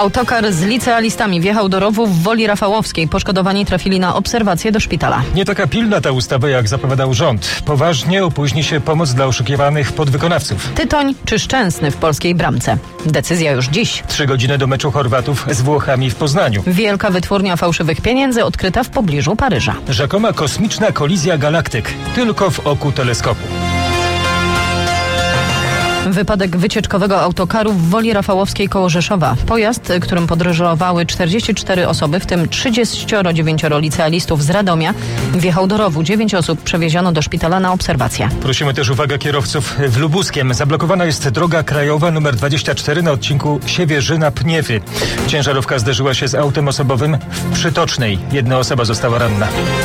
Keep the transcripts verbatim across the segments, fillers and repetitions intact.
Autokar z licealistami wjechał do rowu w Woli Rafałowskiej. Poszkodowani trafili na obserwację do szpitala. Nie taka pilna ta ustawa, jak zapowiadał rząd. Poważnie opóźni się pomoc dla oszukiwanych podwykonawców. Tytoń czy Szczęsny w polskiej bramce? Decyzja już dziś. Trzy godziny do meczu Chorwatów z Włochami w Poznaniu. Wielka wytwórnia fałszywych pieniędzy odkryta w pobliżu Paryża. Rzekoma kosmiczna kolizja galaktyk. Tylko w oku teleskopu. Wypadek wycieczkowego autokaru w Woli Rafałowskiej koło Rzeszowa. Pojazd, którym podróżowały czterdzieści cztery osoby, w tym trzydzieści dziewięć licealistów z Radomia, wjechał do rowu. Dziewięć osób przewieziono do szpitala na obserwację. Prosimy też uwagę kierowców w Lubuskiem. Zablokowana jest droga krajowa nr dwadzieścia cztery na odcinku Siewierzyna-Pniewy. Ciężarówka zderzyła się z autem osobowym w Przytocznej. Jedna osoba została ranna.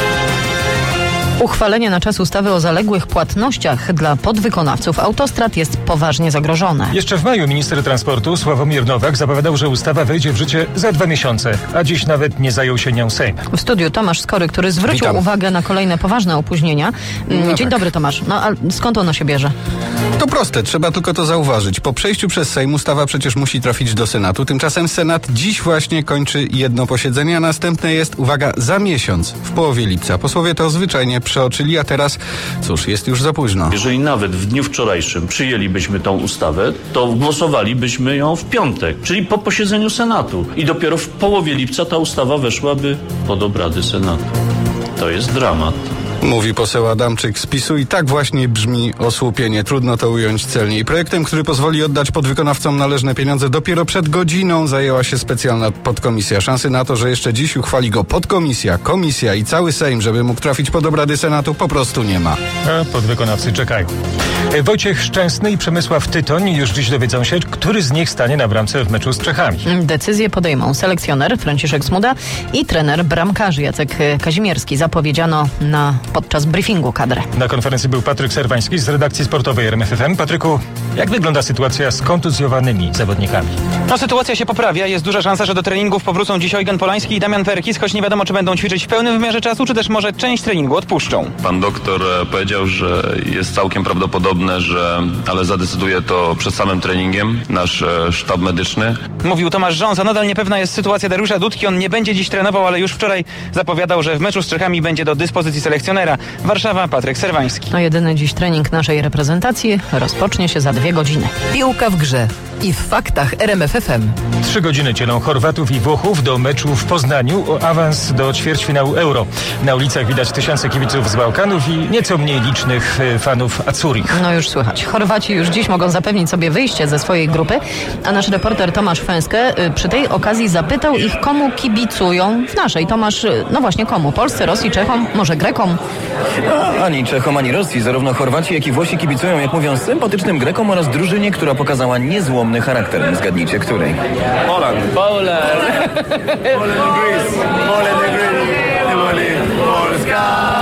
Uchwalenie na czas ustawy o zaległych płatnościach dla podwykonawców autostrad jest poważnie zagrożone. Jeszcze w maju minister transportu Sławomir Nowak zapowiadał, że ustawa wejdzie w życie za dwa miesiące, a dziś nawet nie zajął się nią Sejm. W studiu Tomasz Skory, który zwrócił Witam. uwagę na kolejne poważne opóźnienia. No Dzień tak. dobry, Tomasz. No a skąd ono się bierze? To proste, trzeba tylko to zauważyć. Po przejściu przez Sejm ustawa przecież musi trafić do Senatu. Tymczasem Senat dziś właśnie kończy jedno posiedzenie, a następne jest, uwaga, za miesiąc, w połowie lipca. Posłowie to zwyczajnie przeoczyli, a teraz, cóż, jest już za późno. Jeżeli nawet w dniu wczorajszym przyjęlibyśmy tą ustawę, to głosowalibyśmy ją w piątek, czyli po posiedzeniu Senatu. I dopiero w połowie lipca ta ustawa weszłaby pod obrady Senatu. To jest dramat. Mówi poseł Adamczyk z PiSu i tak właśnie brzmi osłupienie. Trudno to ująć celniej. Projektem, który pozwoli oddać podwykonawcom należne pieniądze, dopiero przed godziną zajęła się specjalna podkomisja. Szansy na to, że jeszcze dziś uchwali go podkomisja, komisja i cały Sejm, żeby mógł trafić pod obrady Senatu, po prostu nie ma. A podwykonawcy czekają. Wojciech Szczęsny i Przemysław Tytoń już dziś dowiedzą się, który z nich stanie na bramce w meczu z Czechami. Decyzję podejmą selekcjoner Franciszek Smuda i trener bramkarzy Jacek Kazimierski. Zapowiedziano na podczas briefingu kadrę. Na konferencji był Patryk Serwański z redakcji sportowej R M F F M. Patryku, jak wygląda sytuacja z kontuzjowanymi zawodnikami? No, sytuacja się poprawia. Jest duża szansa, że do treningów powrócą dziś Eugen Polański i Damian Perkis, choć nie wiadomo, czy będą ćwiczyć w pełnym wymiarze czasu, czy też może część treningu odpuszczą. Pan doktor powiedział, że jest całkiem prawdopodobne, że ale zadecyduje to przed samym treningiem nasz sztab medyczny. Mówił Tomasz Rząsa. Nadal niepewna jest sytuacja Dariusza Dudki. On nie będzie dziś trenował, ale już wczoraj zapowiadał, że w meczu z Czechami będzie do dyspozycji selekcjonera. Warszawa, Patryk Serwański. No jedyny dziś trening naszej reprezentacji rozpocznie się za dwie godziny. Piłka w grze i w faktach R M F F M. Trzy godziny dzielą Chorwatów i Włochów do meczu w Poznaniu o awans do ćwierćfinału Euro. Na ulicach widać tysiące kibiców z Bałkanów i nieco mniej licznych fanów Azzurich. No już słychać. Chorwaci już dziś mogą zapewnić sobie wyjście ze swojej grupy, a nasz reporter Tomasz Fęskę przy tej okazji zapytał ich, komu kibicują w naszej. Tomasz, no właśnie komu? Polsce, Rosji, Czechom, może Grekom? Ani Czechom, ani Rosji. Zarówno Chorwaci, jak i Włosi kibicują, jak mówią, sympatycznym Grekom oraz drużynie, która pokazała niezłomny charakter. Zgadnijcie, której? Poland. Poland. Poland and Greece. Poland and Greece. Poland. Polska.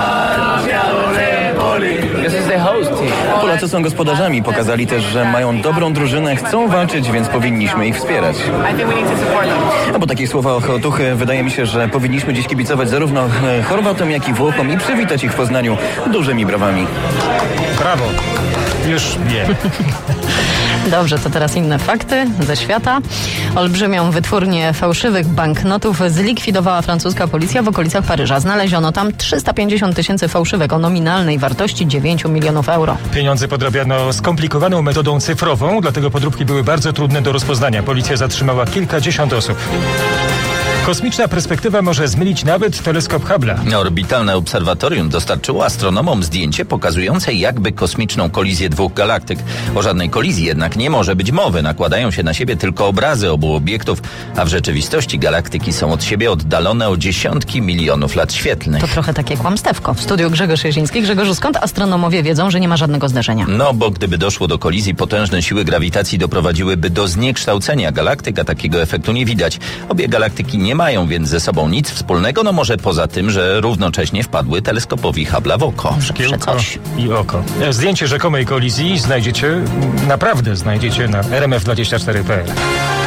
This is the host team. Polacy są gospodarzami. Pokazali też, że mają dobrą drużynę, chcą walczyć, więc powinniśmy ich wspierać. A po takich słowach otuchy wydaje mi się, że powinniśmy dziś kibicować zarówno Chorwatom, jak i Włochom i przywitać ich w Poznaniu dużymi brawami. Brawo. Już nie. Dobrze, to teraz inne fakty ze świata. Olbrzymią wytwórnię fałszywych banknotów zlikwidowała francuska policja w okolicach Paryża. Znaleziono tam trzysta pięćdziesiąt tysięcy fałszywek o nominalnej wartości dziewięć milionów euro. Pieniądze podrabiano skomplikowaną metodą cyfrową, dlatego podróbki były bardzo trudne do rozpoznania. Policja zatrzymała kilkadziesiąt osób. Kosmiczna perspektywa może zmylić nawet teleskop Hubble'a. Orbitalne obserwatorium dostarczyło astronomom zdjęcie pokazujące jakby kosmiczną kolizję dwóch galaktyk. O żadnej kolizji jednak nie może być mowy. Nakładają się na siebie tylko obrazy obu obiektów, a w rzeczywistości galaktyki są od siebie oddalone o dziesiątki milionów lat świetlnych. To trochę takie kłamstewko. W studiu Grzegorz Jeziński. Grzegorzu, skąd astronomowie wiedzą, że nie ma żadnego zderzenia? No, bo gdyby doszło do kolizji, potężne siły grawitacji doprowadziłyby do zniekształcenia galaktyk, a takiego efektu nie widać. Obie galaktyki nie mają więc ze sobą nic wspólnego, no może poza tym, że równocześnie wpadły teleskopowi Hubble'a w oko. Szkiełko i oko. Zdjęcie rzekomej kolizji znajdziecie, naprawdę znajdziecie na R M F dwadzieścia cztery kropka p l.